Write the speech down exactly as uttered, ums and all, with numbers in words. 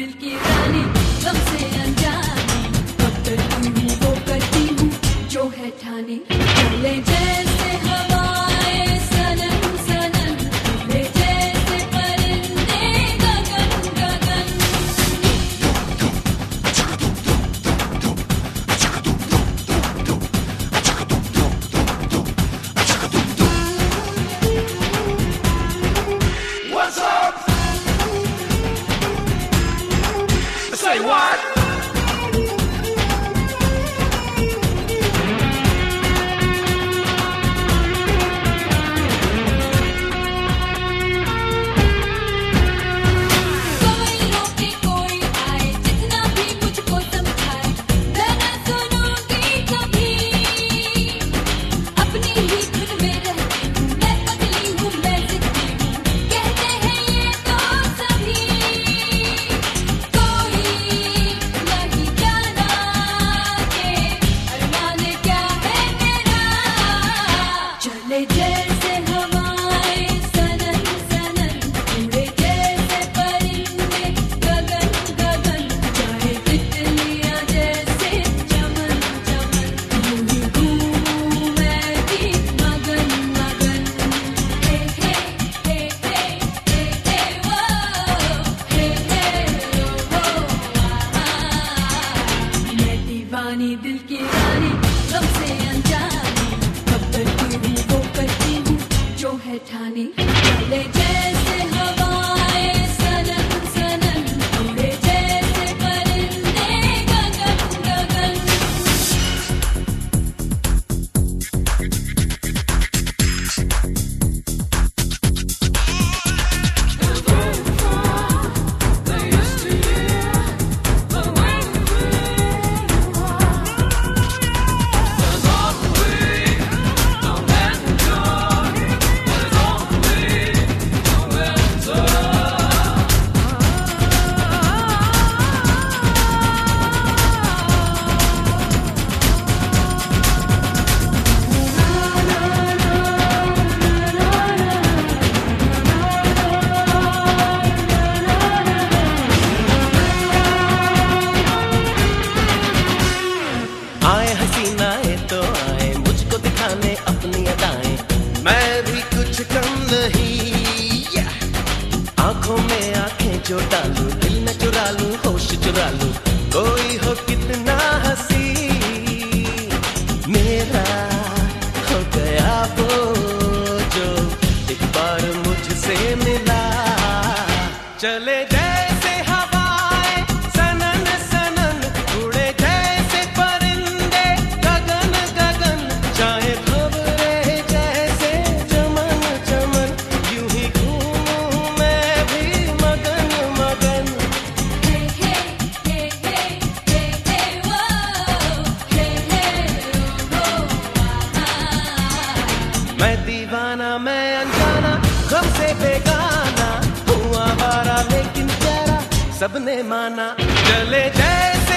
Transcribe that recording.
दिल की रानी गम से अनजानी, अब तक तू ही वो करती हूँ जो है ठानी। चले जैसे हवाएं सनन सनन, उड़े जैसे परिंदे गगन गगन। What's up? Say what? कोई रोके कोई आए, जितना भी मुझको समझाए, मैं न सुनूंगी कभी। अपनी ही धुन में रहती हूँ, मैं पगली हूँ, मैं जिद्दी हूँ, कहते हैं ये तो सभी। कोई नहीं जाना कि अरमान क्या है मेरा। चले जैसे हवाएं सनन सनन, उड़े जैसे परिंदे गगन गगन। चाहे तितलियां जैसे चमन चमन, यूं ही घूमूं मैं भी मगन मगन। हे हे हे हे हे हे वो, हे हे ओ हो आ। मैं दीवानी दिल की रानी गम से अनजानी, कब तक तू ही वो करती हूँ जो है ठानी। चले जैसे हवाएं सनन सनन, उड़े जैसे परिंदे गगन गगन। आए हसीनाएं तो आए मुझको दिखाने अपनी अदाएं, मैं भी कुछ कम नहीं। yeah! आंखों में आंखें जो डालूं, दिल में चुरा लूं, होश चुरा लूं, कोई हो कितना हंसी, मेरा हो गया वो जो एक बार मुझसे मिला। चले जैसे हवाएं सनन सनन, उड़े जैसे परिंदे गगन गगन। चाहे खबरें जैसे चमन चमन, यूं ही घूमूं मैं भी मगन मगन। हे हे हे हे हे हे वो, हे हे ओ हो आ। मैं दीवाना मैं अनजाना, गम से बेगाना, हूँ आवारा लेकिन प्यारा सबने माना। चले जैसे